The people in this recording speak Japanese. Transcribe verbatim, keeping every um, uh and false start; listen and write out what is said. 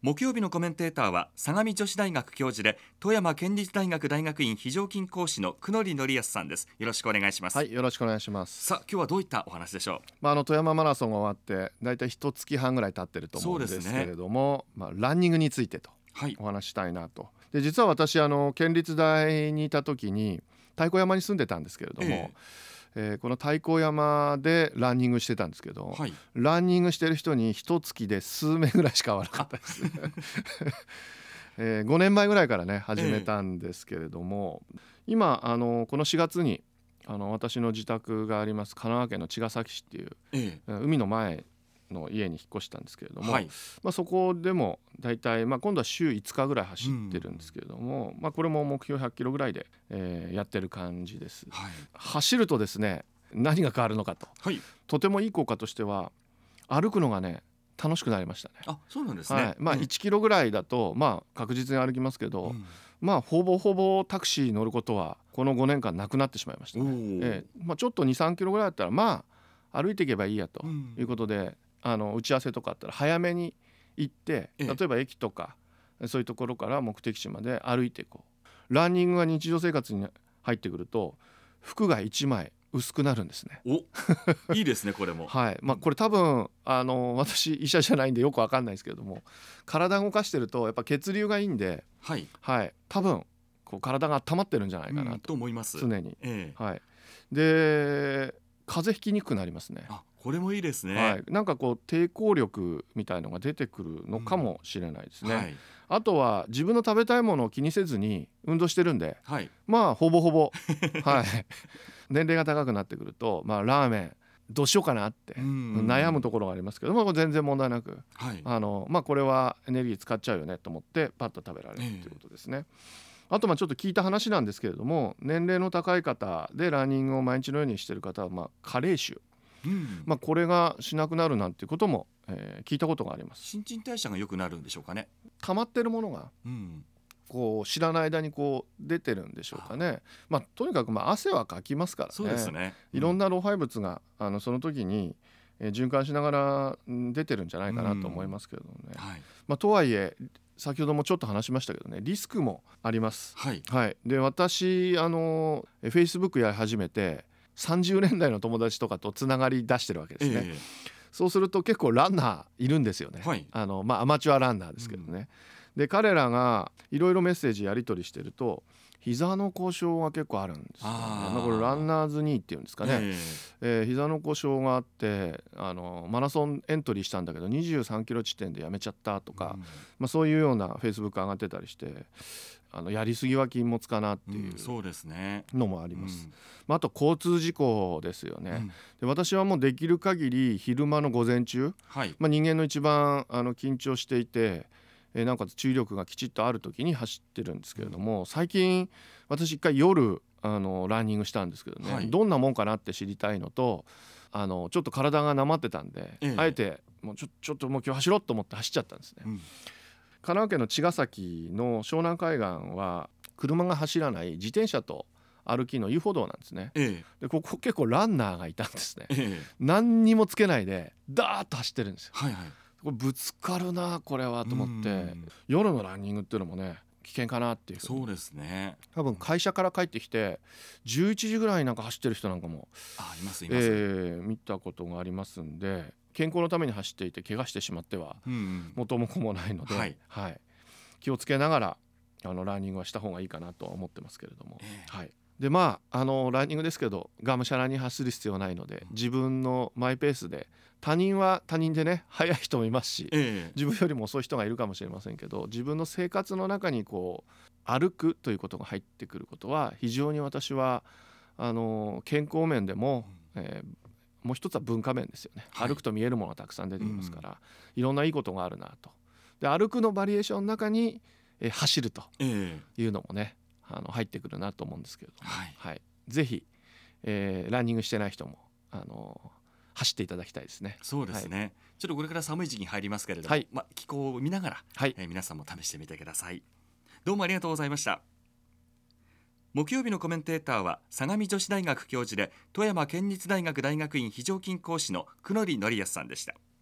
木曜日のコメンテーターは相模女子大学教授で富山県立大学大学院非常勤講師の久野則康さんです。よろしくお願いします。 はい、よろしくお願いします。 さあ今日はどういったお話でしょう。 まあ、あの富山マラソンが終わってだいたい一月半ぐらい経ってると思うんですけれども、ね、まあ、ランニングについてとお話したいなと、はい、で実は私あの県立大にいた時に太鼓山に住んでたんですけれども、えーえー、この太鼓山でランニングしてたんですけど、はい、ランニングしてる人に一月で数名ぐらいしか会わなかったですねえー、ごねんまえぐらいからね始めたんですけれども、えー、今あのこのしがつにあの私の自宅があります神奈川県の茅ヶ崎市っていう、えー、海の前の家に引っ越したんですけれども、はい、まあ、そこでもだいたい、まあ、今度は週いつかぐらい走ってるんですけれども、うん、まあ、これも目標ひゃっキロぐらいで、えー、やってる感じです、はい、走るとですね何が変わるのかと、はい、とてもいい効果としては歩くのがね楽しくなりましたね。 あ、そうなんですね、 はい、まあ、いちキロぐらいだと、まあ、確実に歩きますけど、うん、まあ、ほぼほぼタクシー乗ることはこのごねんかんなくなってしまいましたね、えーまあ、ちょっと にさんキロぐらいだったらまあ歩いていけばいいやということで、うん、あの打ち合わせとかあったら早めに行って例えば駅とかそういうところから目的地まで歩いていこう。ランニングが日常生活に入ってくると服がいちまい薄くなるんですね。 お、いいですねこれもはい、まあ、これ多分あの私医者じゃないんでよく分かんないですけれども体動かしてるとやっぱ血流がいいんで、はいはい、多分こう体が温まってるんじゃないかなと、うん、 と思います。 常に、 ええ、 はい、で風邪ひきにくくなりますね。 あ、これもいいですね、 はい、なんかこう抵抗力みたいのが出てくるのかもしれないですね、うん、はい、あとは自分の食べたいものを気にせずに運動してるんで、はい、まあほぼほぼ、はい、年齢が高くなってくると、まあ、ラーメンどうしようかなって悩むところがありますけども、全然問題なく、はい、あのまあ、これはエネルギー使っちゃうよねと思ってパッと食べられるということですね、えー、あとまあちょっと聞いた話なんですけれども年齢の高い方でランニングを毎日のようにしている方は、まあ、加齢臭、うん、まあ、これがしなくなるなんていうことも、えー、聞いたことがあります。 新陳代謝が良くなるんでしょうかね。 溜まってるものが、うん、こう知らない間にこう出てるんでしょうかね。まあ、とにかくまあ汗はかきますからね。 そうですね、うん、 いろんな老廃物があのその時に、えー、循環しながら出てるんじゃないかなと思いますけどね、うん、はい、まあ、とはいえ先ほどもちょっと話しましたけどねリスクもあります、はいはい、で私あの Facebook やり始めてさんじゅうねんだいの友達とかとつながり出してるわけですね、えー、そうすると結構ランナーいるんですよね、はい、あのまあ、アマチュアランナーですけどね、うん、で彼らがいろいろメッセージやり取りしてると膝の故障が結構あるんですよね。まあ、これランナーズニーっていうんですかね、えーえー、膝の故障があってあのマラソンエントリーしたんだけどにじゅうさんキロ地点でやめちゃったとか、うん、まあ、そういうようなフェイスブック上がってたりしてあのやりすぎは禁物かなっていうのもあります、うん、まあ、あと交通事故ですよね、うん、で私はもうできる限り昼間の午前中、はい、まあ、人間の一番あの緊張していてえー、なおかつ注意力がきちっとある時に走ってるんですけれども、最近私一回夜あのランニングしたんですけどね、はい、どんなもんかなって知りたいのとあのちょっと体がなまってたんで、ええ、あえてもうちょ、ちょっともう今日走ろうと思って走っちゃったんですね、うん、神奈川県の茅ヶ崎の湘南海岸は車が走らない自転車と歩きの遊歩道なんですね、ええ、でここ結構ランナーがいたんですね、ええ、何にもつけないでダーッと走ってるんですよ、はいはい、これぶつかるなこれはと思って夜のランニングっていうのもね危険かなっていう。 そうですね、 多分会社から帰ってきてじゅういちじぐらいなんか走ってる人なんかもあいますいます、 えー、見たことがありますんで健康のために走っていて怪我してしまっては元も子もないので、はいはい、気をつけながらあのランニングはした方がいいかなとは思ってますけれども、えーはい、でまああのランニングですけどがむしゃらに走る必要はないので自分のマイペースで他人は他人でね速い人もいますし、ええ、自分よりも遅い人がいるかもしれませんけど自分の生活の中にこう歩くということが入ってくることは非常に私はあの健康面でも、えー、もう一つは文化面ですよね、はい、歩くと見えるものがたくさん出てきますから、うん、いろんないいことがあるなと。で歩くのバリエーションの中に、えー、走るというのもね、えー、あの入ってくるなと思うんですけれども、はいはい、ぜひ、えー、ランニングしてない人もあの走っていただきたいですね。 そうですね、はい、ちょっとこれから寒い時期に入りますけれども、はいまあ、気候を見ながら、はいえー、皆さんも試してみてください。どうもありがとうございました。木曜日のコメンテーターは相模女子大学教授で富山県立大学大学院非常勤講師の久野則康さんでした。